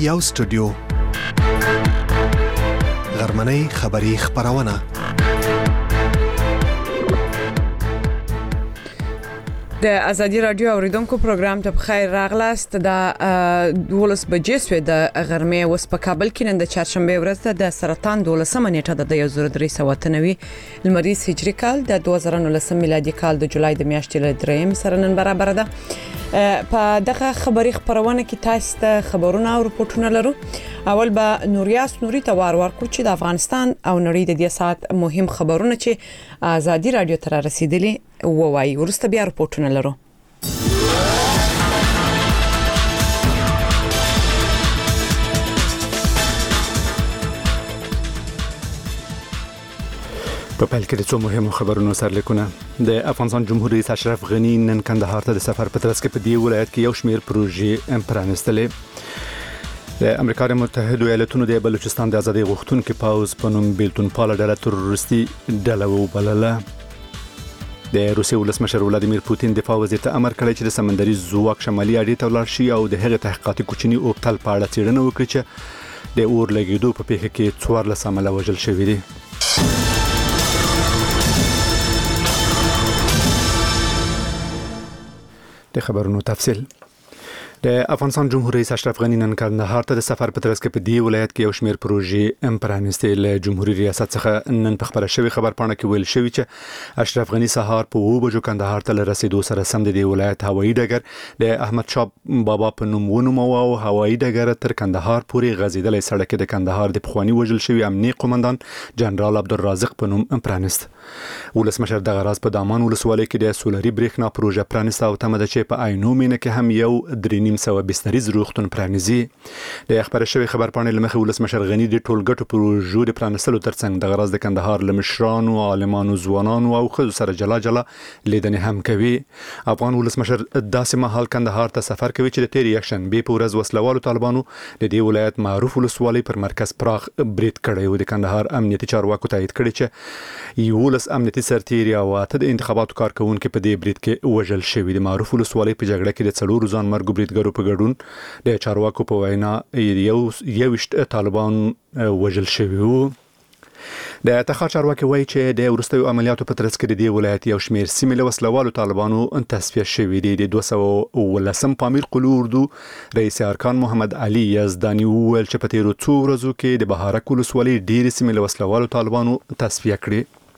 یو سټوډیو غرمنۍ خبری خبرونه د ازادي رادیو اوریدونکو پروګرام ته بخیر راغلاست. د 12 بجې سوې د غرمې وس په کابل کې نن د چهارشنبه ورځ د سرطان 12مه نیټه د 1393 لمریز هجری کال د 2019 میلادي کال د جولای د میاشتې ل 3 سره نن برابر ده. په دغه خبری خبرونه کې تاسو ته خبرونه او رپورټونه لرو. اول به نوریاس نوري ته ورکړو چې د افغانستان او نړۍ د دې سات مهم خبرونه چې ازادي رادیو ته رسیدلي وایي. ورسته بیا رپورټونه لرو. په پیل کې د څو مهمو خبرونو سرلیکونه. د افغانستان جمهور رئیس اشرف غنی نن کندهار ته د سفر په ترڅ کې په دې ولایت کې یو شمېر پروژې پرانستلې. د امریکا متحده ایالاتونو د بلوچستان د ازادي غوښتونکو پاوز په نوم بیلتون پاله ډله تروریستي ډله وبلله. د روسیې ولسمشر ولادیمیر پوتین دفاع وزیر ته امر کړی چې د سمندري ځواک شمالي اډې ته ولاړ شي او د هغې تحقیقاتي کوچني اوبتل په اړه څېړنه وکړي چې د اور لګېدو په پیښه کې 14 عمله وژل شوي دي. د خبرونو تفصیل. د افغانستان جمهور رئیس اشرف غنی نن کندهار ته د سفر په ترڅ کې په دې ولایت کې یو شمېر پروژې پرانستې. له جمهوریت ریاست څخه نن په خبره شوی خبرپاڼه کې ویل شوی چې اشرف غنی سهار په 9 بجو کندهار ته رسیدو سره سم د دې ولایت هوایي ډګر د احمد شاه بابا په نوم ونومو او هوایي ډګر تر کندهار پورې غځیدلې سړک د کندهار د پخوانی وژل شوی امنیه قومندان جنرال عبدالرازق په نوم پرانست. ولسمشر دغه راز په دامان ولسوالۍ کې د سولري برېښنا پروژه پرانست او تمه ده چې په عینو مینه کې هم یو 3.5 بستریز روغتون پرانیزي. د خبره شوی خبرپاڼې لمخې ولسمشر غنی د ټولګټو پروژو د پرانستلو ترڅنګ د غراز د کندهار لمشرانو عالمانو ځوانانو او خځو سره جلا لیدنې هم کوي. افغان ولسمشر داسې مهال کندهار ته سفر کوي چې د تیر یکشن به په ورځ وسلوالو طالبانو د دې ولایت معروف ولسوالۍ پر مرکز پراخ برید کړی و. د کندهار امنیتي چارواکو تایید کړی چې 11 امنیتي سرتیري او 8 د انتخاباتو کارکونکو په دې برید کې وژل شوي دي. معروف ولسوالۍ په جګړه کې د 4 ځان مرګ بریدګرو په ګډون د چارواکو په وینا یو طالبان وژل شوي وو. د تخار چارواکي وایي چې د ورستیو عملیاتو په ترڅ کې د دې ولایت یو شمېر سیمې له وسلوالو طالبانو تصفیه شوي دي. د 219 پامیر قلو اردو رئیس ارکان محمد علي یزدانی وویل چې په تیرو څو ورځو کې د بهارک ولسوالۍ ډېرې سیمې له وسلوالو طالبانو تصفیه کړې.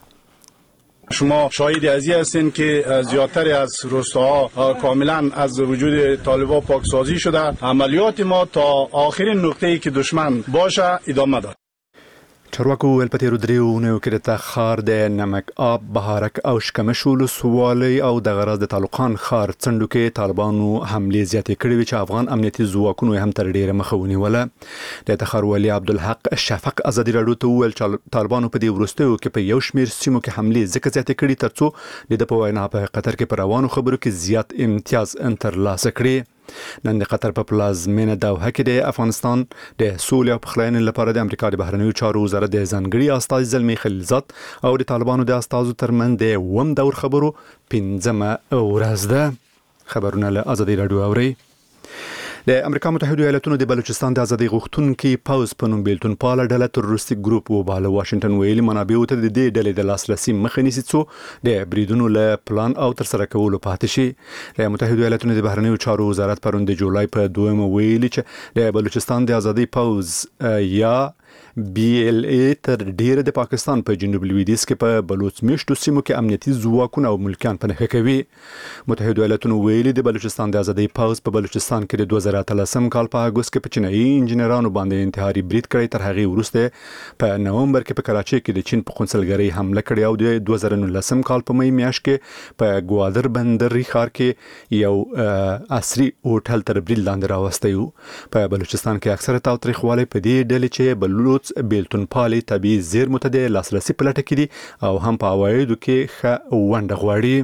شما شاهد ازی هستین که زیادتر از روستاها کاملا از وجود طالبان پاکسازی شده. عملیات ما تا آخرین نقطه‌ای که دشمن باشه ادامه دارد. چارواکو ویل په تیرو 3 اونیو کې د تخار د نمک آب بهارک او شکمش ولسوالۍ او د غراز د تعلقان خار څنډو کې طالبانو حملې زیاتې کړې وي چې افغان امنیتي ځواکونو هم تر ډیره مخه ونیوله. د تخار والي عبدالحق شفق ازادي رادیو ته ویل چې طالبانو په دې وروستیو کې په یو شمېر سیمو کې حملې ځکه زیاتې کړې ترڅو د په وینا په قطر کې پر روانو خبرو کې زیات امتیاز ترلاسه کړي. نن د قطر په پلازمینه دوحه کې د افغانستان د سولې او پخلاینې لپاره د امریکا د بهرنیو چارو وزارت د ځانګړي استازي زلمی خلیلزاد او د طالبانو د استازو ترمنځ د وم دور خبرو 15مه ورځ ده. خبرونه له ازادي رادیو اوري. د امریکا متحده ایالاتونو د بلوچستان د ازادي غوښتونکو پاوز په نوم بیلتون پاله ډله تروریستي ګروپ وباله. واشنگټن ویلي منابعو ته د دې ډلې د لاسرسي مخه نیسي څو د بریدونو له پلان او تر سره کولو پاتې شي. د متحده ایالاتونو د بهرنیو چارو وزارت پرون د جولای په 2 ویلي چې د بلوچستان د ازادي پاوز یا BLA تر ډیره د پاکستان په جنوب لویدیځ کې په بلوچ میشتو سیمو کې امنیتي ځواکونه او ملکیان په نښه کوي. متحده ایالاتونو ویلي د بلوچستان د ازادي پاوز په بلوچستان کې د 2013 کال په اگست کې په چینایي انجنیرانو باندې انتحاري برید کړی. تر هغه وروسته په نومبر کې په کراچۍ کې د چین په قونسلګرۍ حمله کړې او د 2019 کال په مې میاشت کې په ګوادر بندري ښار کې یو عصري هوټل تر برید لاندې راوستی و. په بلوچستان کې اکثره تاوتریخوالی په دې ډلې چې بلوچ بیلتون پالي طبيعي زیرمو ته د لاسرسي پلټه کې دي او هم په عوایدو کې ښه ونډه غواړي.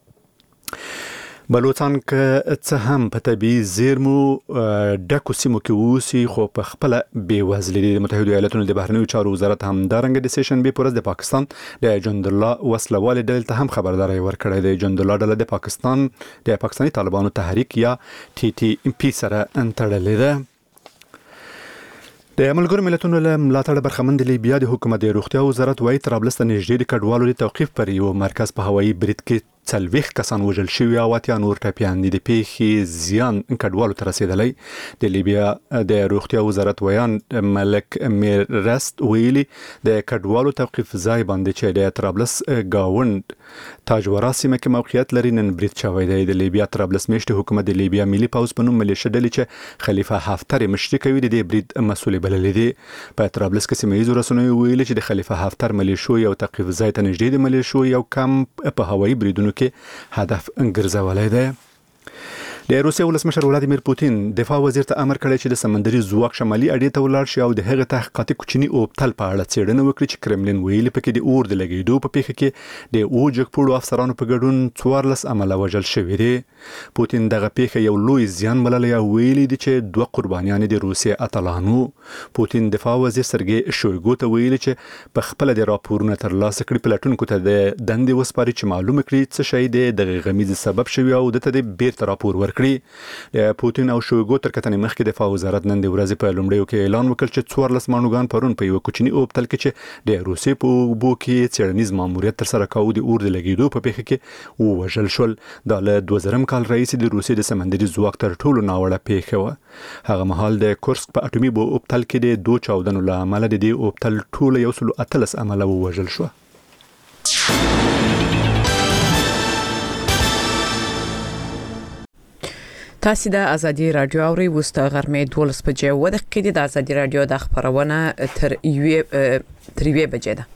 بلوچستان که څه هم په طبيعي زیرمو ډکو سیمو کې اوسي خو په خپل بیوزلي دي. متحده ایالاتونو د بهرنیو چارو وزارت هم دارنګ د سیشن به پرز د پاکستان د جندالله وسلوال ډلې ته هم خبرداري ورکړې ده. جندالله ډله د پاکستاني طالبانو تحریک یا TTP سره تړلې ده. د ملګرو ملتونو له ملاتړ برخمن د لیبیا د حکومت د روغتیا وزارت وايي طرابلس ته نږدې د کډوالو د توقيف پر یو مرکز په هوایي برید کې 40 کسان وژل شوي او 80 نور ټپیان دي. د پیښې زیان کډوالو ته رسیدلی. د لیبیا د روغتیا وزارت ویان ملک میرست ویلي د کډوالو توقيف ځای باندې چې د طرابلس گاوند تاجورا سیمه کې موقعیت لري نن برید شوی دی. د لیبیا طرابلس میشت حکومت د لیبیا ملي پوځ په نوم ملیشه ډلې چې خلیفه حفتر مشري کوي د برید مسؤل بللې دي. په طرابلس کې سیمه ییزو رسنیو ویلي چې د خلیفه حفتر ملیشو یو توقيف ځای ته نږدې د ملیشو یو کمپ په هوایي بریدونو کې هدف ګرځولای دی. د روسیې ولسمشر ولادیمیر پوتین دفاع وزیر ته امر کړی چې د سمندري ځواک شمالي اډې ته ولاړ شي او د هغه تحقیقاتي کوچني اوبتل په اړه څېړنه وکړي چې کرملین ویلي پکې د اور د لګیدو په پیښه کې د اوجګپوړو افسرانو په ګډون 14 عمله وژل شوي دي. پوتین دغه پیښه یو لوی زیان بللی او ویلي دي چې 2 قربانیان د روسیې اتلانو. پوتین دفاع وزیر سرګي شویګو ته ویلي چې په خپل د راپورونه ترلاسه کړي پلاتونکو ته د دندې وسپاري چې معلومه کړي څه شی د غمیز سبب شوی او دته د بیرته راپور ورکړي. پوتین او شویګو تر کتنې مخکې د دفاع وزارت نن د ورځې په لومړیو کې اعلان وکړ چې 14 مانوګان پرون په یو کوچني اوبتل کې چې د روسیې په اوبو کې څېړنیز ماموریت ترسره کاوه د اور د لګیدو په پیښه کې ووژل شول. دا له 2000 کال راهیسې د روسیې د سمندري ځواک تر ټولو ناوړه پیښه وه. هغه مهال د کورسک په اټومي اوبتل کې د 2 چاودنو له امله د دې اوبتل ټول 113 عمله ووژل شو. تاسو د ازادي رادیو اوري وسته غرمې 12 بجې و دقیقې د ازادي رادیو د خبرونه تر یوې بجې ده.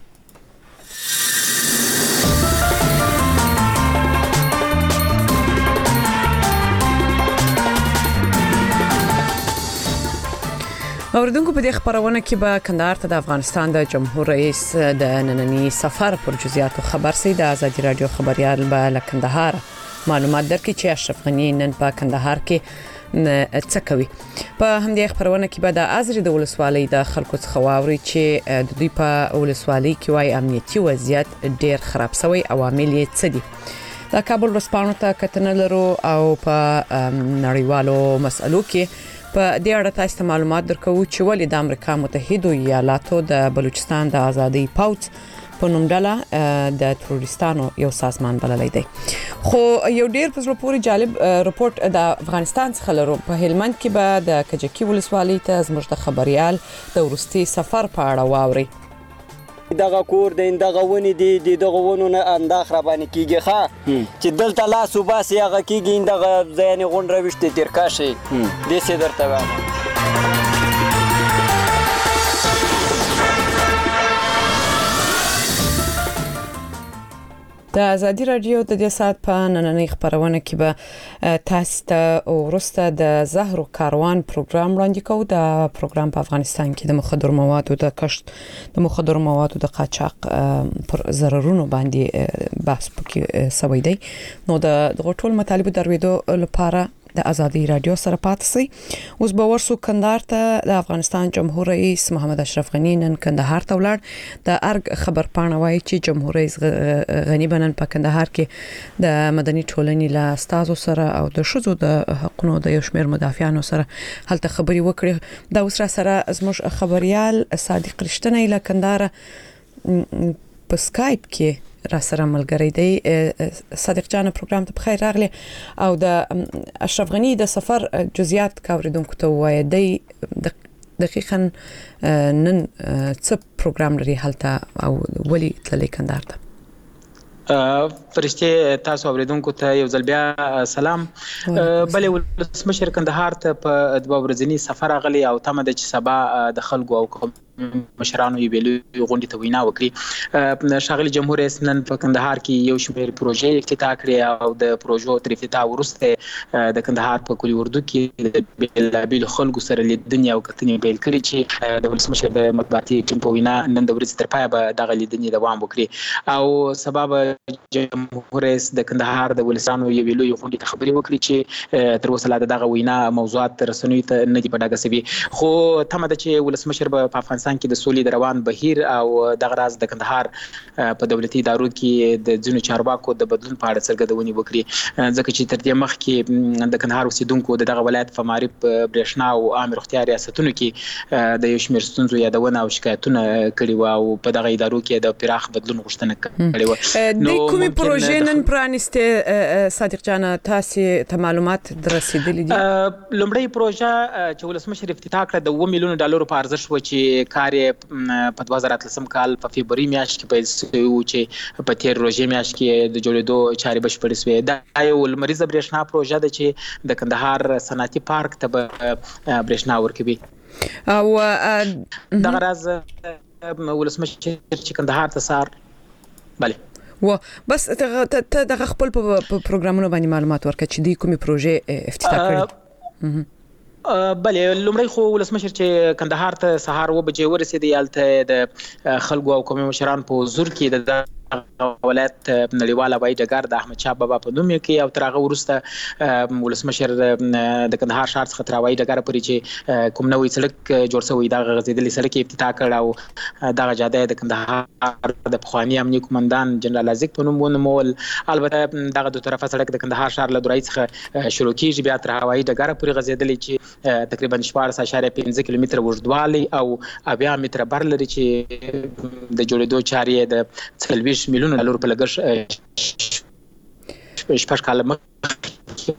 اوردونکو په دې خبرونه کې به کندهار ته د افغانستان د جمهور رئیس د نننی سفر پر جزئیاتو خبر سي. د ازادي رادیو خبريال به له کندهار معلومات درکړي چې اشرف غنی نن په کندهار کې څه کوي. په همدې خبرونه کې به د ازرې د ولسوالۍ د خلکو څخه واوري چې د دوی په ولسوالۍ کې وايي امنیتي وضعیت ډیر خراب شوی، عوامل یې څه دي. د کابل ورځپاڼو ته کتنه لرو او په نړیوالو مسلو کې په دې اړه تاسو ته معلومات درکو چې ولې د امریکا متحده ایالاتو د بلوچستان د ازادي پوځ په نوم ډله د تروریستانو یو سازمان بللی دی. خو یو ډیر په زړه پورې جالب رپورت د افغانستان څخه لرو. په هلمند کې به د کجکی ولسوالۍ ته زموږ د خبريال د ورستي سفر په اړه واوري. دغه کور د دغه ونی دی دغه ونو نه انداخ را باندې کیږي ښه چې دلته لاس وباسي هغه کیږي دغه ځای نه غونډه وشته تیر کاشي د سي درته وایم. د ازادي رادیو د دې سات په نننۍ خبرونه کې به تاسو ته ورسته د زهرو کاروان پروګرام وړاندې کوو. د پروګرام په افغانستان کې د مخدر موادو د کشف د مخدر موادو د قاچاق پر ضررونو باندې بحث پکې سوی دی. نو د ټول مطالبه درویدو لپاره د ازادي رادیو سره پاتې سي. اوس به ورسو کندهار ته. د افغانستان جمهور رئیس محمد اشرف غنی نن کندهار ته ولاړ. د ارګ خبر پاڼه وايي چې جمهور رئیس غنی بنن په کندهار کې د مدني ټولنې له استادو سره او د شذو د حقوقو د یو شمېر مدافعانو سره هلته خبري وکړي. دا اوس را سره زموږ خبريال صادق رښتینی له کندهار په سکایپ کې را سره ملګری دی. صادق جان پروګرام ته بخیر راغلی او د اشرف غنی د سفر جزئیات کاوریدونکو ته وایي دی دقیقاً نن څه پروګرام لري هلته او ولی تللی کندهار ته. فرشته تاسو اوریدونکو ته یو ځل بیا سلام. بلې ولسمشر کندهار ته په 2 ورځنی سفر غلی او تمه د چې سبا د خلکو او مشرانو یې ویلو غونډې ته وینا وکړي. ښاغلي جمهور رئیس نن په کندهار کې یو شمېر پروژې افتتاح کړې او د پروژو تر افتتاح وروسته د کندهار په کلي اردو کې د بېلابېلو خلکو سره لیدنې او کتنې پیل کړي چې د ولسمشر د مطبوعاتي ټیم په وینا نن د ورځې تر پایه به دغه لیدنې دوام وکړي او سبا به جمهور رئیس د کندهار د ولسانو یو ویلو غونډې ته خبرې وکړي چې تر اوسه لا دغه وینا موضوعات رسنیو ته نه دي په ډاګه سوي. خو تمه ده چې ولسمشر به په افغانستان افغانستان کې د سولې د روان بهیر او دغه راز د کندهار په دولتي ادارو کې د ځینو چارواکو د بدلون په اړه څرګندونې وکړي، ځکه چې تر دې مخکې د کندهار اوسیدونکو دغه ولایت په معرف برېښنا او عام روغتیا ریاستونو کې د یو شمېر ستونزو یادونه او شکایتونه کړي و او په دغه ادارو کې د پراخ بدلون غوښتنه کړې و. د کومې پروژې نن پرانیستې صادق جان، تاسو ته معلومات دررسېدلي دي؟ لومړی پروژه چې ولسمشر افتتاح کړه د $1 میلیون په ارزښت و چې کار یې په 2013 کال په فبروري میاشت کې پیل شوی و چې په تیر روژې میاشت کې د جوړېدو چارې بشپړې شوې. دا یو لمریزه برېښنا پروژه ده چې د کندهار صنعتي پارک ته برېښنا ورکوي او دغه راز ولسمشر چې کندهار ته سار و بس ته دغه خپل په پروګرامونو باندې معلومات ورکړه چې دوی کومې پروژې افتتاح کړې؟ بلې لومړی خو ولسمشر چې کندهار ته سهار 9 بجې ورسېد، یالته د خلکو او قومي مشرانو په حضور کې د ولایت نړیوال هوایي ډګر د احمد شاه بابا په نوم کې او تر هغه وروسته ولسمشر د کندهار ښار څخه تر هوایي ډګر پورې چې کوم نوی سړک جوړ شوی دغه غځېدلي سړک افتتاح کړ او دغه جاده د کندهار د پخواني امنیي قومندان جنرال ازیک په نوم ونومول. البته دغه دوه طرفه سړک د کندهار ښار له دورای څخه شروع کیږي، بیا تر هوایي ډګر پورې غځېدلی چې تقریبا 14.5 کیلومتره اوږدوالی او 80 متره بر لري چې د جوړېدو چارې د $40 میلیون په لګښت 6 کاله مخکې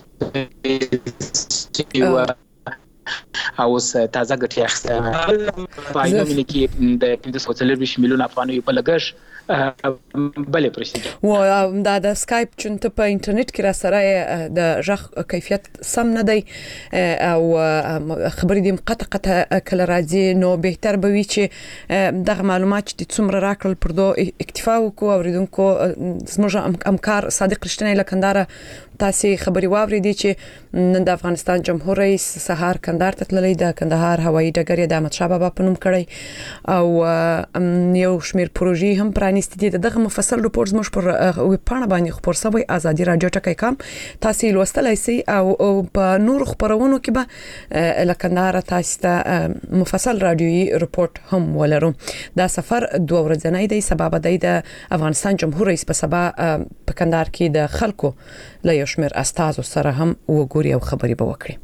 او اوس تازه ګټه اخیسته په یو ملي کې د 540 میلیون افغانیو په لګښت بلې پروسیجر و دا د سکایپ چون ته په انټرنیټ کې را سره د ژغ کیفیت سم نه دی او خبرې دې قطع کله راځي، نو بهتر به وي چې دغه معلومات چې څومره راکړل پر دوه اکتفا وکړو. اوریدونکو زموږ همکار صادق رښتینی له کندهاره تاسو خبري واوریدي چې نن د افغانستان جمهور رئیس سهار کندهار ته تللی، د کندهار هوایي ډګر د احمد شاه بابا په نوم کړی او یو شمېر پروژې هم پرانیستې دي. دغه مفصل رپورت زموږ پر ویب پاڼه باندې خپور شوی ازادي رادیو ټکی کام، تاسو لوستلای شئ او په نور خبرونو کې به له کندهار تاسو ته مفصل رادیوي رپورت هم ولرو. دا سفر 2 ورځنی دی، سبب دی د افغانستان جمهور رئیس په سبا په کندهار کې د خلکو له یو شمېر استازو سره هم وګوري او خبري به وکړي.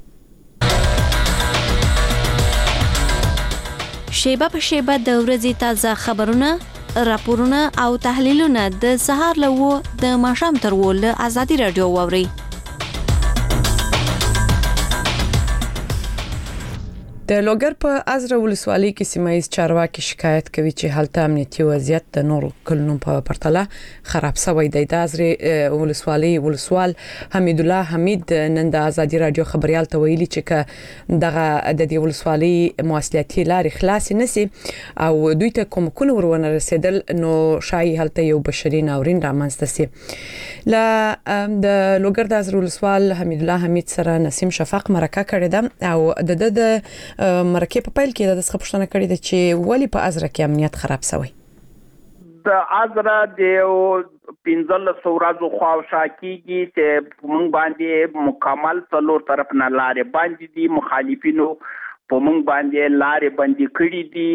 شیبه په شیبه د ورځې تازه خبرونه، راپورونه او تحلیلونه د سهار له د ماښام تر له ازادي رادیو واوري. د لوګر په ازره ولسوالۍ کې سیمایي چارواکي شکایت کوي چې هلته امنیتي وضعیت د نور کلونو په پرتله خراب شوی دی. د ازره ولسوالۍ ولسوال حمید الله حمید نن د ازادي رادیو خبريال ته ویلي چې دغه د دې ولسوالۍ مواصلاتي لارې خلاص نسی او دوی ته کومکونه ورونه رسیدل، نو شای هلته یو بشري ناورین رامنځته سي. ل د لوګر د ازره ولسوال حمید الله حمید سره نسیم شفاق مرکه کړې ده او د مرکه په پیل کې د څخه کړی د چې ولی په ازره کې امنیت خراب شوی. د ازره د 15 ورځو خواوشا کېږي چې موږ باندې مکمل څلور طرف نه لارې باندې دي، مخالفینو په موږ باندې لارې باندې کړې دي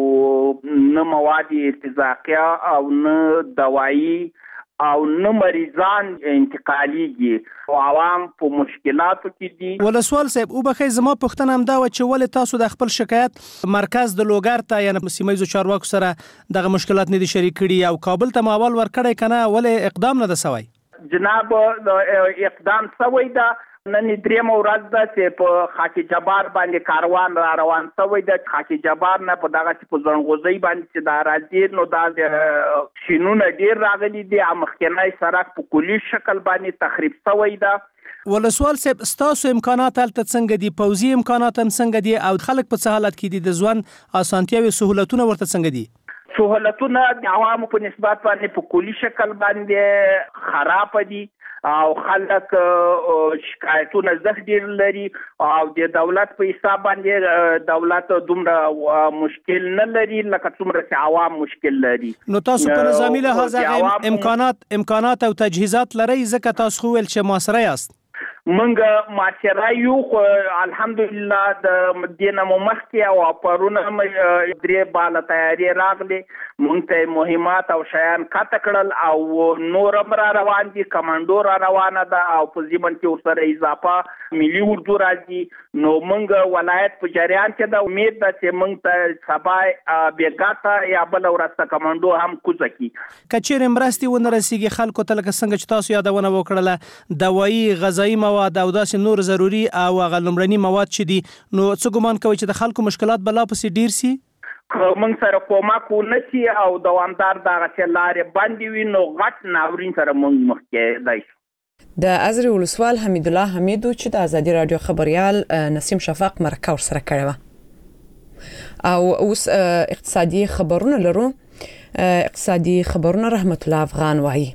او نه مواد ارتزاقیه او نه دوايي او نه مریضان انتقالیږي او عوام په مشکلاتو کې دي. ولسوال صاحب او بخیر زما پوښتنه هم دا و چې ولې تاسو د خپل شکایت مرکز د لوګر ته یعنی سیمایي چارواکو سره دغه مشکلات نه دي شریک کړي او کابل ته ماول ورکړی کنه ولې اقدام نه ده سوی؟ جناب اقدام سوی ده. نن دریم ورځ ده چې په خاکی جبار باندې کاروان را روان شوی ده. خاکی جبار نه په دغه چې په ځنغوزي باندې چې دا راځي نو دا شینونه ډیر راغلي دي، مخکنی سړک په کلی شکل باندې تخریب شوی ده. ولسوال صاحب ستاسو امکانات هلته څنګه دي؟ پوځي امکانات هم څنګه دي او خلک په څه حالت کې دي؟ د ځوان اسانتیاوي سہولتونه ورته څنګه دي؟ سہولتونه د عوامو په نسبت باندې په کلی شکل باندې خراب دي او خلک شکایتونه زغ ډیر لري او د دولت په حساب باندې دولت دومره مشکل نه لري لکه څومره چې عوام مشکل لري. نو تاسو په نظامی لحاظ امکانات او تجهیزات لري ځکه تاسو ویل چې محاصره یاست؟ منګه ماشره یو خو الحمدلله د دینه مخکې او پرونه درې بالا تیاری راغلي مونږ ته مهمات او شیان کاته کړل او نور را روان دي کمانډو را روانه ده او په ځمن کې ورسره اضافه ملي اردو راځي نو مونږ ولایت په جریان کې د امید ده چې مونږ ته سبا بیګاته یا بل ورسته کمانډو هم کوزه کی کچېر مرستي ونه رسیږي خلکو ته لکه څنګه چې تاسو یادونه وکړله دوايي غذایی مواد او داسې نور ضروري او غلمرني مواد چې دي نو څه ګمان کوي چې د خلکو مشکلات بلا پسې ډیر سي موږ سره کومک ونشي او دوامدار دغه لارې باندې وي نو غټ ناورین سره موږ مخ کې دی د ازرې ولسوال حمید الله حمیدو چې د ازادي رادیو خبريال نسیم شفاق مرکه ور سره کړو او اوس اقتصادي خبرونه لرو اقتصادي خبرونه رحمت الله افغان وایي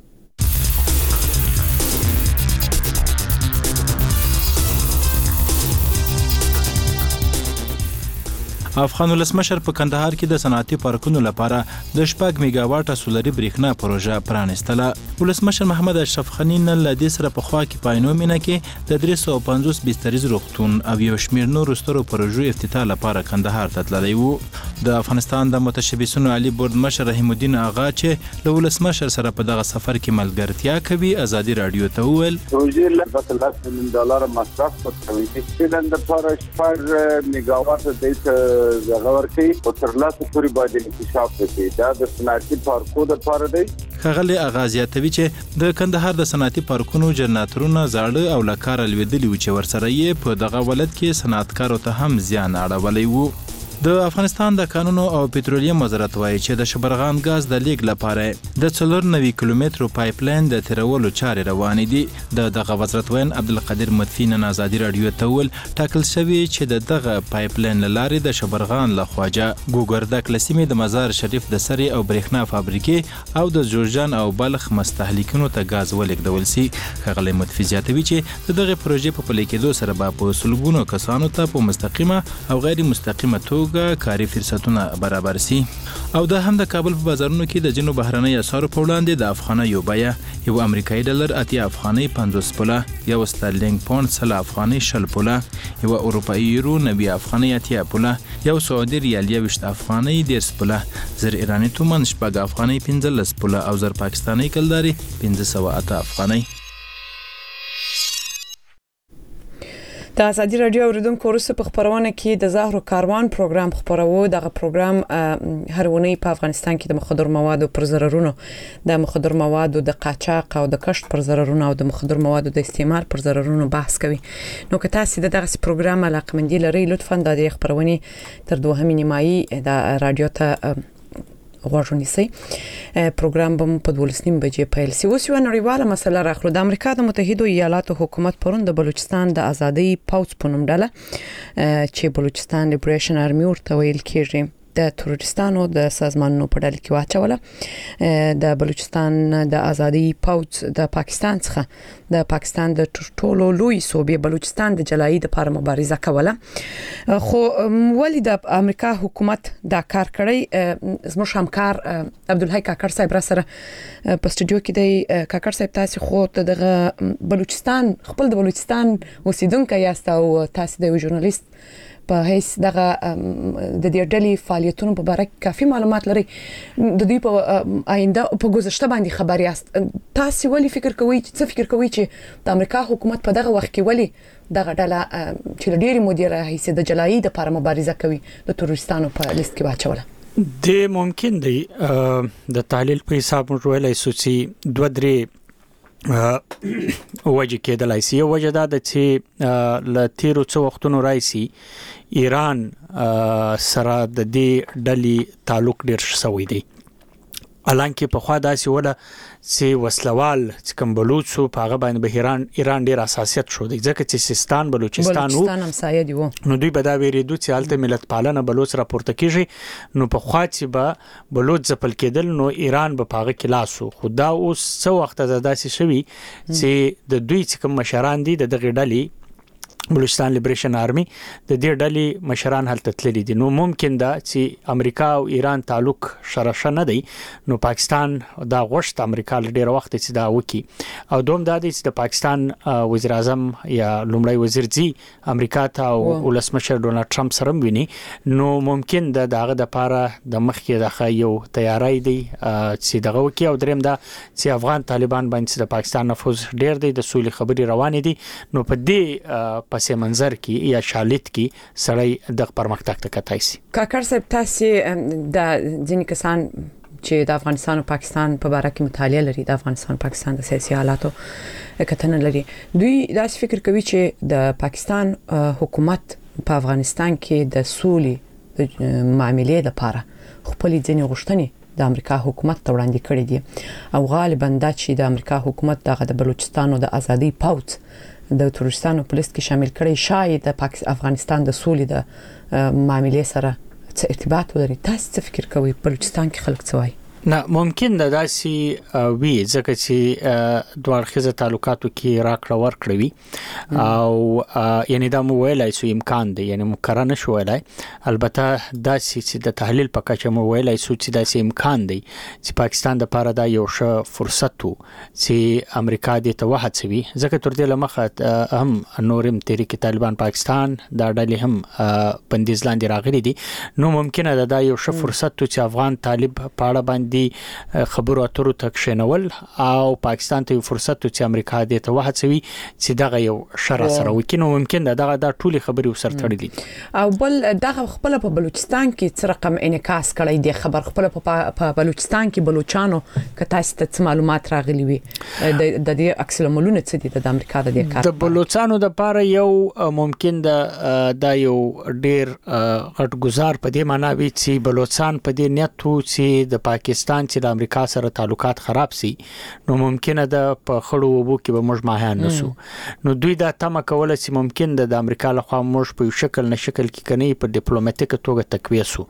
افغان ولسمشر په کندهار کې د صنعتي پارکونو لپاره د 6 میگاواټه سولري برېښنا پروژه پرانستله. ولسمشر محمد اشرف غني نن له دې سره په خوا کې پاینو مینه کې د 350 بستریز روغتون او یو شمېر نورو سترو پروژو افتتاح لپاره کندهار ته تللی وو. د افغانستان د متشبثینو عالی بورډ مشر رحیم الدین اغا چې له ولسمشر سره په دغه سفر کې ملګرتیا کوي ازادي رادیو ته وویل پروژې له $10 ملیون مصرف کوي چې د لپاره 6 میگاواټه د زغور کې او تر لاسه پوری باندې انکشاف کوي دا د صنعتي پارکو د لپاره دی. خغلی اغازیاتوي چې د کندهار د صنعتي پارکونو جنراتورونه زاړه او لکار لویدلی و چې ورسره یې په دغه ولادت کې صنعتکارو ته هم زیان اړولی وو. د افغانستان د قانونو او پټرولیم وزارت وایي چې د شبرغان غاز د لیګ لپاره د 490 کیلومترو پایپ لاین د تیرولو چارې روانې دي. دغه وزارت وین عبدالقادر مدفي نن ازادي رادیو ته ویل ټاکل شوی چې دغه پایپ لاین لارې د شبرغان له خواجه ګوګردک لسیمې د مزار شریف د سری او برېښنا فابریکې او د جوړجان او بلخ مستهلکینو ته غاز ولېږدول سي. خغلی مدفي زیاتوي چې دغه پروژې په پلي کېدو سره به په سلګونو کسانو ته په مستقیمه او غیر مستقیمه توګه کاري فرصتونه برابر سي. او دا هم د کابل په بازارونو کې د جنو بهرنۍ اسعارو په وړاندې د افغانۍ یو بیه یو امریکایي ډالر 80 افغانۍ 50 پوله، یو سترلینګ پاوند 100 افغانۍ 60 پوله، یو اروپایي یورو 90 افغانۍ 80 پوله، یو سعودي ریال 20 افغانۍ 10 پوله، زر ایرانی تومان 6 افغانۍ 15 پوله او زر پاکستاني کلداري 1508 افغانۍ. د ازادي رادیو اوریدونکو وروسته په خبرونه کې د زهرو کاروان پروګرام خبرو. دغه پروګرام هر ونی په افغانستان کې د مخدر موادو پر ضررونو د مخدر موادو د قاچاق او د کشف پر ضررونو او د مخدر موادو د استعمال پر ضررونو بحث کوي. نو که تاسو دغه پروګرام علاقمندي لرئ لطفا د خبرونه تر 2 نیمایي د رادیو ته غوښتنې سي. پروګرام به په 12 بجې پیل سي. اوس یو نړیواله مسله راخلو. د امریکا د متحده ایالاتو حکومت پرون د بلوچستان د ازادي پوځ په نوم ډله چې بلوچستان لیبریشن آرمي ورته ویل کېږي د تروریستانو د سازمانونو په ډله کې واچوله. د بلوچستان د ازادي پوځ د پاکستان څخه د پاکستان د ټولو لوی صوبې بلوچستان د جلایي د لپاره مبارزه کوله. خو ولی د امریکا حکومت دا کار کړی. زموږ همکار عبدالحی کاکړ صاحب را سره په سټوډیو کې دی. کاکړ صاحب تاسو خو د بلوچستان خپل د بلوچستان اوسیدونکو یاست او تاسو د ژورنالیست په هیڅ دغه د دې ډلې فعالیتونو په اړه کافي معلومات لري. د دې په آینده په گذشته باندې خبر یاست. تاسو ولې فکر کوئ چې د امریکا حکومت په دغه وخت کې ولې دغه ډله چې ډېری مدیره هیڅ د جلایي د لپاره مبارزه کوي د تروریستانو په لیست کې واچوله؟ د ممکن دی د تحلیل په حساب موږ ویلای شو چې 2-3 وجه کېدلای شي. وجه دا ده چې ل تیرو څو وختونو راځي ایران سره د دې ډلې تعلق ډیر شوی دی. الانکه په خوا داسې ولا چې وسلوال چې کوم بلوچو په هغه باندې به ایران ډیر حساسیت شو دی ځکه چې سیستان بلوچستان هم سایه دی وو. نو دوی به دا ویریدو چې حالت ملت پالنه بلوچ راپورته کیږي نو په خوا چې به بلوچ ځپل کېدل نو ایران به پاغه کلاسو. خدا اوس څو وخت داسې شوی چې د دوی چې کوم مشران دي د دغه ډلې بلوچستان لیبریشن آرمي د دې ډلې مشران هلته تللي دي. نو ممکن ده چې امریکا او ایران تعلق شرشه نه دی، نو پاکستان دا غوښت امریکا له ډیره وخت چې دا وکي. او دوم دا دی چې د پاکستان وزیر اعظم یا لومړی وزیر زی امریکا ته او ولسمشر ډونالد ټرمپ سره ویني، نو ممکن ده دغه د پاره د مخکې د یو تیاری دی چې دغه وکي. او دریم دا چې افغان طالبان باندې د پاکستان نفوذ ډیر دی، د سولې خبري روانې دي، نو په دې پس منظر کې یا شالید کې سړی د پرمختګ ته کتای شي. کاکړ صاحب تاسو د ځینې کسان چې د افغانستان او پاکستان په اړه کې مطالعه لري، د افغانستان پاکستان د سیاسي حالاتو کتنه لري، دوی دا فکر کوي چې د پاکستان حکومت په افغانستان کې د سولې معاملې لپاره خپل ځینې غوښتنې د امریکا حکومت ته وړاندې کړې دي، او غالبا دا چې د امریکا حکومت د بلوچستان او د ازادي پاوڅ د تورستانو په لیست کې شامل کړي، شاید د افغانستان د سولې د معاملې سره څه ارتباط ولري. تاسو څه فکر کوئ بلوچستان کې خلک څه وایي؟ نه ممکن ده داسي وي ځکه چې دوه اړخیزه تعلقاتو کې راکړه ورکړه وي، او یعنی دا مو ویلای سو امکان دی، یعنی مقرره نشو ویلای. البته داسي چې د تحلیل په کچه مو ویلای سو چې داسي امکان دی چې پاکستان د پاره دا یو ښه فرصت وو چې امریکا دې ته وهڅوي، ځکه تر دې لمخه هم نورم تحریک طالبان پاکستان دا ډلې هم بندیز لاندې راغلي دي. نو ممکنه ده دا یو ښه فرصت وو چې افغان طالب پاړه باندې خبرو اترو تکشنول او پاکستان ته فرصت چې امریکا دې ته وهڅوي چې دغه یو شر سره وکینو. ممکن ده دغه د ټولي خبري سره تړلې دي. او بل دغه خپل په بلوچستان کې څه رقم انعکاس کړی دی خبر خپل په بلوچستان کې بلوچانو کته ست معلومات راغلي وي د دې عکس العملونه څه دي د امریکا د دې کار د بلوچانو د پاره یو ممکن د یو ډیر غټ گزار په دې معنی وي چې بلوچستان په دې نیت وو چې د پاکستان چې د امریکا سره تعلقات خراب سي، نو ممکنه ده په خړو وبو کې به موږ ماهیان نسو. نو دوی دا تمه کوله چې ممکن ده د امریکا لخوا موږ په شکل نه شکل کې کني په ډیپلوماټیک توګه تقویه سو.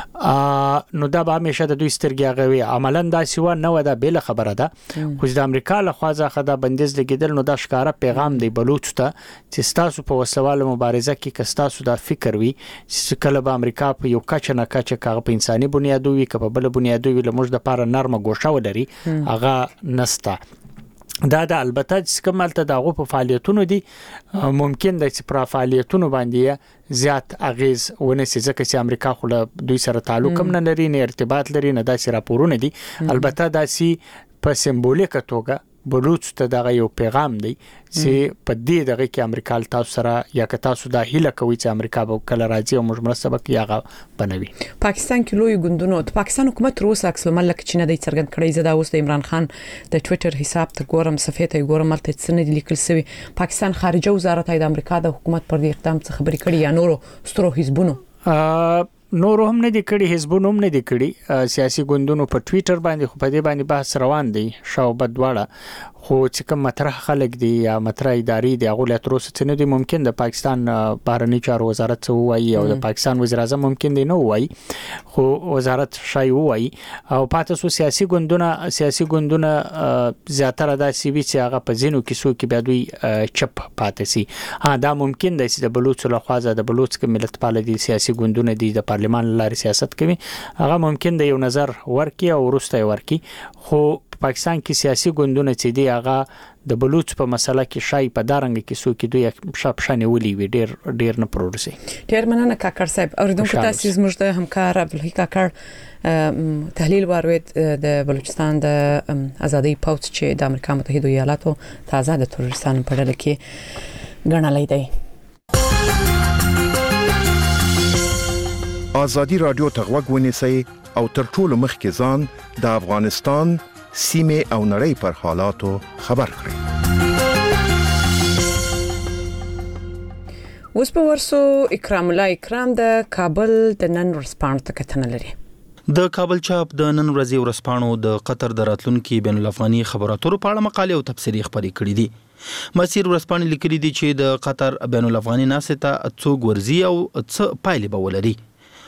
نو دا به همیشه د دوی سترګې غوي عملاً دا سیوا نه ودا بل خبره ده، خو د امریکا لخوا ځخه دا بندیز لګیدل، نو دا ښکارا پیغام دی بلوچ ته چې تاسو په وسوال مبارزه کې کستاسو دا فکر وي چې کله به امریکا په یو کچه نه کچه کاغه په انساني بنیادو وي که په بل بنیادو وي موږ د پاره نرمه ګوښه ولري هغه نستا. دا البته چې کومالته دغه په فعالیتونو دي ممکن د چې پر فعالیتونو باندې زیات اغیز ونسي، ځکه چې امریکا خو دوی سره تعلق هم نه لري، نه ارتباط لري، نه داسې راپورونه دي. البته داسې په سمبولیک توګه بلوچ ته دغه یو پیغام دی چې په دې دغه کې امریکا تاسو سره یا که تاسو دا هیله کوي چې امریکا به کله راځي او موږ مرسته وکړي هغه بنوي. پاکستان کې لوی ګوندونو د پاکستان حکومت روس عکس الملک چې نه دی څرګند کړی، زدا اوس د عمران خان د ټوئیټر حساب ته ګورم، صفحه ته ګورم، ملته څه نه لیکل شوی. پاکستان خارجه وزارت د امریکا د حکومت پر دې اقدام څخه خبري کړي یا نورو سترو حزبونو نورو هم نه دي کړي، حزبونو هم نه دي کړي، سیاسي ګوندونو په ټوئیټر باندې خو په دې باندې بحث روان دی شاوبد واړه، خو چې کوم مطرح خلک دي یا مطرح اداري دي هغه له تر اوسه څه نه دي. ممکن د پاکستان بهرنی چارو وزارت څه وایي او د پاکستان وزیر اعظم ممکن دی نه وایي، خو وزارت شای وایي. او پاتې سو سیاسي ګوندونه زیاتره د سی وی چې هغه په زینو کیسو کې بیا دوی چپ پاتې سي. دا ممکن دی چې د بلوچ له خوا د بلوچ کې ملت پال دي سیاسي ګوندونه دي د پارلمان لاري سیاست کوي، هغه ممکن دی یو نظر ورکي او ورسته ورکي. خو پاکستان کې سیاسي ګوندونه چې دی هغه د بلوچ په مسله کې شای په دارنګ کې سو کې دوی شپشانه ولي وی ډیر نه پروسي. ډیر مننه کاکړ صاحب. اوریدونکو تاسو زموږ د همکار عبدالحی کاکړ تحلیل واروید د بلوچستان د ازادي پاوڅ چې د امریکا متحده ایالاتو تازه د تورستان په ډله کې ګڼلای دی. ازادي رادیو ته غوږ ونیسئ او تر ټولو مخکې ځان د افغانستان سیمه او نړۍ پر حالاتو خبر کړئ. اوس په ورسو اکرام الله اکرام د کابل د نن ورځپاڼې ته کتنه لري. د کابل چاپ د نن ورځې ورځپاڼو د قطر د راتلونکي بین الافغاني خبراتو په اړه مقالې او تبصرې خبرې کړې دي. مسیر ورځپاڼې لیکلي دي چې د قطر بین الافغاني ناسته څوک ورزي او څه پایلې به ولري.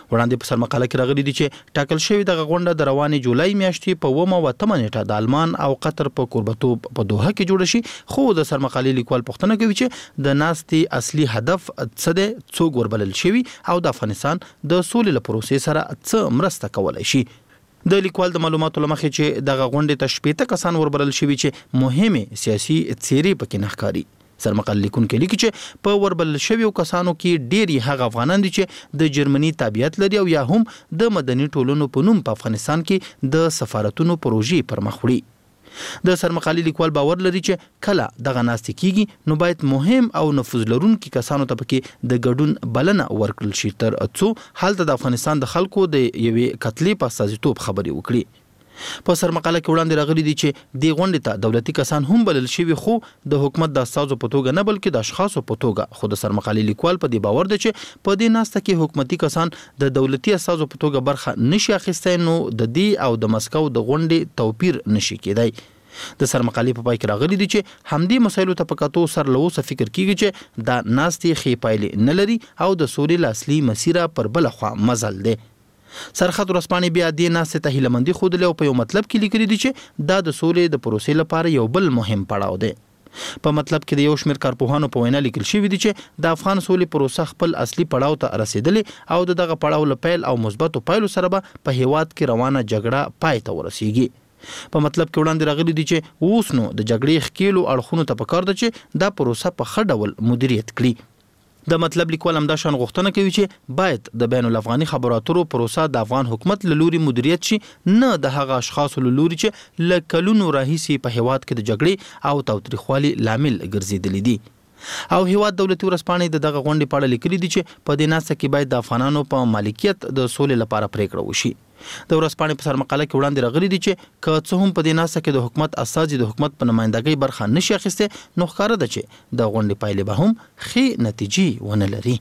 وړاندې په سرمقاله کې راغلي دي چې ټاکل شوی دغه غونډه د روانې جولای میاشتې په 9 نیټه د آلمان او قطر په کوربتوب په دوحه کې جوړ شي. خو د سرمقالې لیکوال پوښتنه کوي چې د ناستې اصلي هدف څه دی، څوک وربلل شوي او د افغانستان د سولې له پروسې سره څه مرسته کولای شي. د لیکوال د معلوماتو لمخې چې دغه غونډې ته 18 کسان وربلل شوي چې مهمه سیاسي څیرې پکې نه ښکاري. سرمقال لیکونکو لیکي چې په وربلل شویو کسانو کې ډېری هغه افغانان دي چې د جرمني تابعیت لري او یا هم د مدني ټولنو په نوم په افغانستان کې د سفارتونو پروژې پر مخ وړي. د سرمقالي لیکوال باور لري چې کله دغه ناستې کیږي نو باید مهم او نفوذ لرونکي کسانو ته پکې د ګډون بلنه ورکړل شي تر څو هلته د افغانستان د خلکو د یوې کتلې په استازیتوب خبرې وکړي. په سرمقاله کې وړاندې راغلي دي چې د غونډې ته دولتي کسان هم بلل شوي خو د حکومت د استازو په توګه نه بلکې د اشخاصو په توګه. خو د سرمقالي لیکوال په دې باور دی چې په دې ناسته کې حکومتي کسان د دولتي استازو په توګه برخه نشي اخیستی نو د دې او د مسکو د غونډې توپیر نشي کېدای. د سرمقالې په پای کې راغلي دي چې همدې مسایلو ته په کتو سر له اوسه فکر کیږي چې دا ناستې ښې پایلې نه لري او د سولې له اصلي مسیره پر بله خوا مزل دی. سرحد ورځپاڼې بیا دې ناستې ته هیلهمندي ښودلې او په یو مطلب کې لیکلي دي چې دا د سولې د پروسې لپاره یو بل مهم پړاو دی. په مطلب کې د یو شمېر کارپوهانو په وینا لیکل شوي دي چې د افغان سولې پروسه خپل اصلي پړاو ته رسېدلې او د دغه پړاو له پیل او مثبتو پایلو سره به په هیواد کې روانه جګړه پای ته ورسیږي. په مطلب کې وړاندې راغلي دي چې اوس نو د جګړې ښکیلو اړخونو ته پکار ده چې دا پروسه په ښه ډول مدیریت کړي. د مطلب لیکوال همدا شان غوښتنه کوي چې باید د بین الافغاني خبرو اترو پروسه د افغان حکومت له لوري مدیریت شي، نه د هغه اشخاصو له لوري چې له کلونو راهیسې په هیواد کې د جګړې او تاوتریخوالي لامل ګرځېدلي دي. او هیواد دولتي ورځپاڼې د دغه غونډې په اړه لیکلي دي چې په دې ناسته کې باید د افغانانو په مالکیت د سولې لپاره پریکړه وشي. د ورځپاڼې په سرمقاله کې وړاندې راغلي دي چې که څه هم په دې ناسته کې د حکومت استازي د حکومت په نمایندګۍ برخه نشي اخیستی نو ښکاره ده چې د غونډې پایلې به هم ښې نتیجې ونه لري.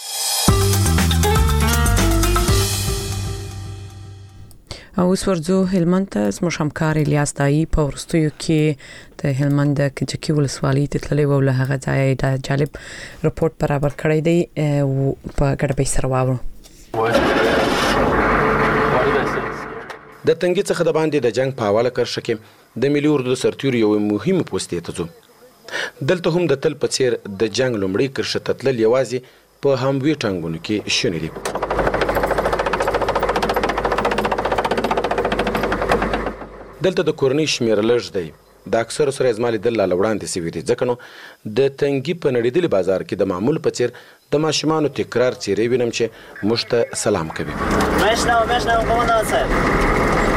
اوس ورځو هلمند ته زموږ همکار الیاس دایی په وروستیو کې د هلمند د کجکي ولسوالۍ ته تللی و او له هغه ځایه د جالب رپورټ برابر کړی دی او په ګډه به سره واورو. د تنګي څخه د باندې د جنگ په حواله کرښه کې د ملي اردو سرتیرو یو مهم پوستې ته ځو. دلته هم د تل په څیر د جنگ لومړی کرښه ته تلل یوازې په هموي ټانګونو کې شونې دي. دلته د کورنۍ شمیر لږ دی. د اکثر سره زما لیدل لا وړاندې سوي دي ځکه نو د تنګي په نړیدلي بازار کې د معمول په څیر د ماشومانو تکرار څیرې وینم چې موږ ته سلام کوي. مشنو قومندان صاحب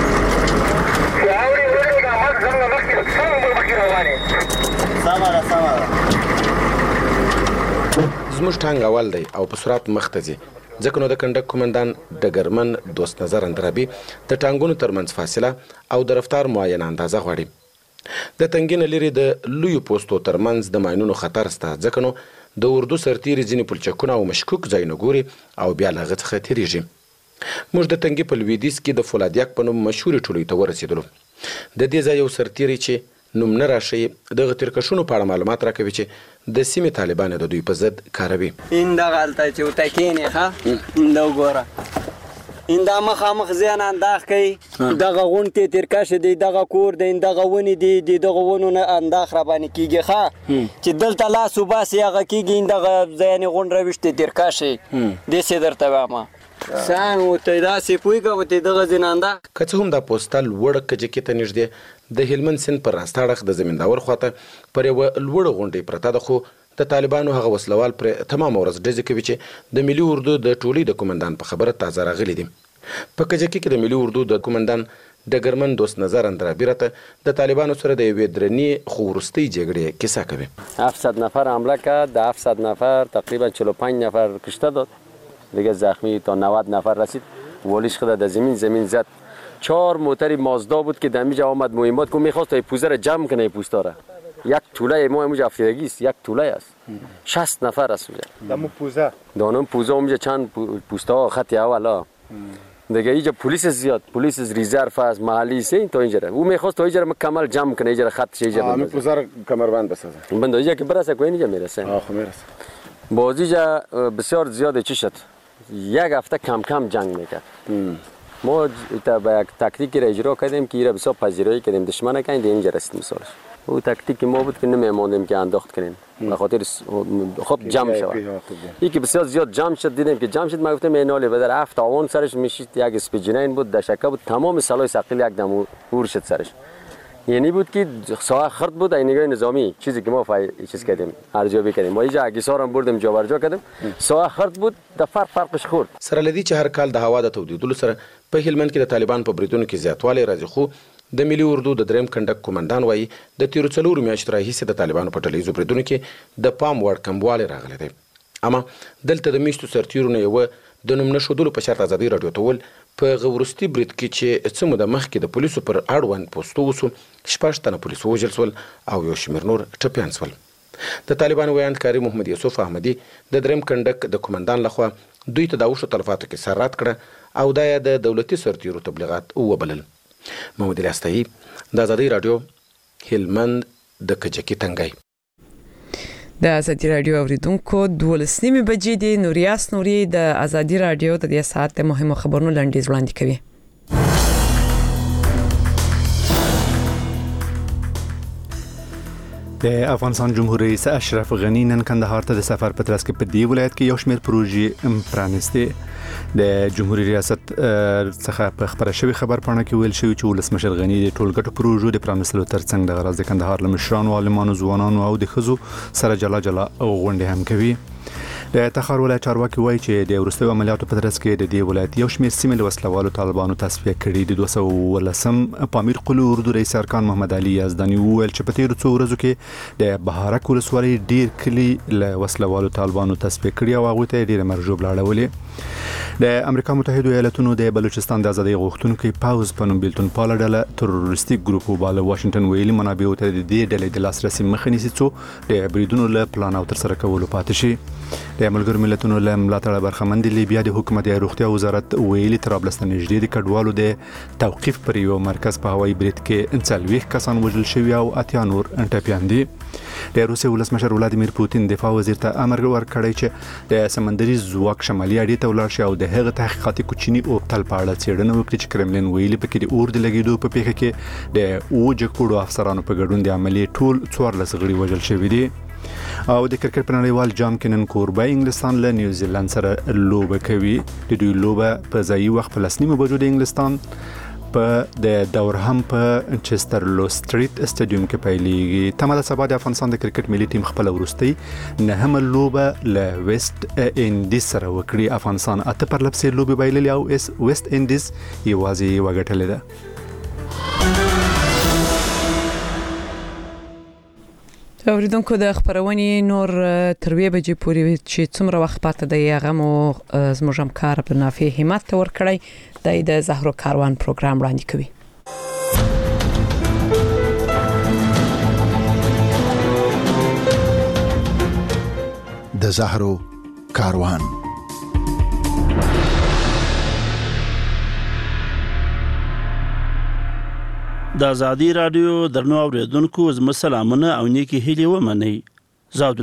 زموږ ټانګ اول دی او په سرعت مخ ته ځي ځکه نو د کنډک قومندان ډګرمن دوست نظر اندرابي د ټانګونو ترمنځ فاصله او د رفتار معاینه اندازه غواړي. د تنګي نه لرې د لویو پوستو ترمنځ د ماینونو خطر سته ځکه نو د اردو سرتیري ځینې پلچکونه او مشکوک ځایونه ګوري او بیا له هغه څخه تېرېږي. موږ د تنګي په لویدیځ کې د فولادیک په نوم مشهورې ټولۍ ته ورسېدلو. د دې ځای یو سرتیری چې نوم نه راښیي دغه تیرکشونو په اړه معلومات راکوي چې د سیمې طالبان د دوی په ضد کاروي. این دغه هلته چې ورته کښېنې ښه دا وګوره این دا مخامخ ځان انداخ کوي دغه غونډې تیرکشه دی دغه کور دی دغه ونې دي د دغه ونو نه انداخ راباندې کېږي ښه چې دلته لاس وباسي هغه کېږي دغه ځایانې غونډ راویشتې تیرکشه داسې درته وایم څنګه ورته داسې پوهېږه ورته دغه ځینې انداخ. که څه هم دا پوسټل لوړه کجکي ته نږدې د هلمند سیند پر راسته اړخ د زمینداور خواته پر یوه لوړه غونډۍ پرته ده خو د طالبانو هغه وسلوال پرې تمامه ورځ ډزې کوي چې د ملي اردو د ټولۍ د قومندان په خبره تازه راغلي دي. په کجکي کې د ملي اردو د قومندان ډګرمن دوست نظر اندرابي راته د طالبانو سره د یوې درنې خو وروستۍ جګړې کیسه کوي. 700 نفر حمله کرد، د 700 نفر تقریبا 45 نفر کشته داد، دیگه زخمی تا 90 نفر رسید. والیش خود در زمین زد. 4 موتر مازدا بود که دمیج آمد مهمات که میخواست پوزه را جمع کنه پوستا را. یک توله ما اموج افتادگی است، یک توله است. 60 نفر است اونجا. دمو پوزه. دانم پوزه اونجا چند پوستا خط اولا. دیگه اینجا پلیس زیاد، پلیس ریزرو است، محلی است تا اینجا. او میخواست تا اینجا مکمل جمع کنه، اینجا خطش اینجا. همین پوزه را کمربند بسازه. بند اینجا که برسه کوین اینجا میرسه. آخه میرسه. بازی جا بسیار زیاده چی شد. یک هفته کم کم جنگ میکرد. ما با یک تاکتیکی را اجرا کردیم که ایرا بسیار پذیرایی کردیم دشمن کنیم اینجا رسید مثالش. او تاکتیک ما بود که نمیماندیم که انداخت کنیم به خاطر خب جمع شود. یکی بسیار زیاد جمع شد دیدیم که جمع شد ما گفتم ایناله به در هفت آوان سرش میشید یک اسپیجنین بود دشکه بود تمام سلاح ثقیل یک دم اور شد سرش. یعنی بود که ساعت خرد بود این نگاه نظامی چیزی که ما چیز کردیم ارزیابی کردیم ما اینجا اگیسار هم بردیم جا برجا کردیم ساعت خرد بود د فرقش خورد. سره لدی چې هر کال د هوا د تودیدلو سره په هلمند کې د طالبان په بریدونو کې زیاتوالی راځي خو د ملي اردو د دریم کنډک کمانډان وایي د تیرو څلورو میاشتو راهیسې د طالبانو په ټولیزو بریدونو کې د پام وړ کموالی راغلی دی. اما دلته د میاشتو سرتیرو نه یوه د نوم نښودلو په شرط ازادي راډیو ته وویل په غوروستي برید کې چې څه موده مخکې د پولیسو پر اړوند پوستو وسو 6 تنه پولیس ووژل سول او یو شمېر نور ټپیان سول. د طالبانو ویاندکاري محمد یوسف احمدي د دریم کنډک د کمانډان لخوا دوی ته د اوښتو تلفاتو کې سر رد کړه او دا یې د دولتي سرتیرو تبلیغات وبلل. محمد الیاستایي د ازادي راډیو هلمند د کجکي تنګي. د ازادي راډیو اوریدونکو 12:30 بجې د نوریاس نوري د ازادي راډیو د دې ساعت د مهمو خبرونو لنډیز وړاندې کوي. د افغانستان جمهور رئیس اشرف غنی نن کندهار ته د سفر په ترڅ کې په دې ولایت کې یو شمېر پروژې پرانیستي. د جمهوریت ریاست څخه په خبره شوی خبر پاڼه کې ویل شوی چې ولسمشر غنی د ټولګټو پروژو د پرانیستلو ترڅنګ د غرض د کندهار له مشرانو عالمانو ځوانانو او د ښځو سره جلا جلا غونډې هم کوي. د تخار ولایت چارواکي وایي چې د وروستیو عملیاتو په ترڅ کې د دې ولایت یو شمېر سیمې له وسلوالو طالبانو تصفیه کړي. د 219 پامیر قلو اردو رئیس ارکان محمد علي یزداني وویل چې په تیرو څو ورځو کې د بهارک ولسوالۍ ډیر کلي له وسلوالو طالبانو تصفیه کړي او هغوی ته ډیره مرجوب لاړولې. د امریکا متحده ایالاتونو د بلوچستان د ازادۍ غوښتونکو پاوز په نوم بیلتون پاله ډله تروریستي ګروپ وباله. واشنگټن ویلي منابعو ته د دې ډلې د لاسرسي مخه نیسي څو د بریدونو له پلان او ترسره کولو پاتې شي. د ملګرو ملتونو له ملاتړه برخمن دي لیبیا د حکومت د روغتیا وزارت ویلي طرابلس ته نږدې د کډوالو د توقيف پر یو مرکز په هوایي برید کې 40 کسان وژل شوي او 80 نور ټپیان دي. د روسیې ولسمشر ولادیمیر پوتین دفاع وزیر ته امر ورکړی چې د سمندري ځواک شمالي اډې ته ولاړ شي او د هغه تحقیقاتي کوچني اوبتل په اړه څېړنه وکړي چې کرملین ویلي پکې د اور د لګیدو په پیښه کې د اوجکوړو افسرانو په ګډون د عملیې ټول 14 غړي وژل شوي دي. او د کرکټ په نړیوال جام کې نن کوربه انګلستان له نیوزیلند سره لوبه کوي. د دوی لوبه په ځایي وخت په 9 بجو د انګلستان په د دورهم په چسترلو سټریټ اسټاډیوم کې پیلېږي. تمه ده سبا د افغانستان د کرکټ ملي ټیم خپل وروستۍ نهمه لوبه له ویسټ انډیز سره وکړي. افغانستان 8 پرلپسې لوبې بایللې او ویسټ انډیز یوازې وګټلې ده. اوریدونکو د خبرونې نور تر 2 بجې پورې چې څومره وخت پاتې دی هغه مو زموږ همکار عبدالنافع همت ته ورکړی. د زهرو کاروان پروګرام وړاندې کوي. د زهرو کاروان د ازادي رادیو درنو اوریدونکو زما سلامونه او نیکی هیلې ومنئ.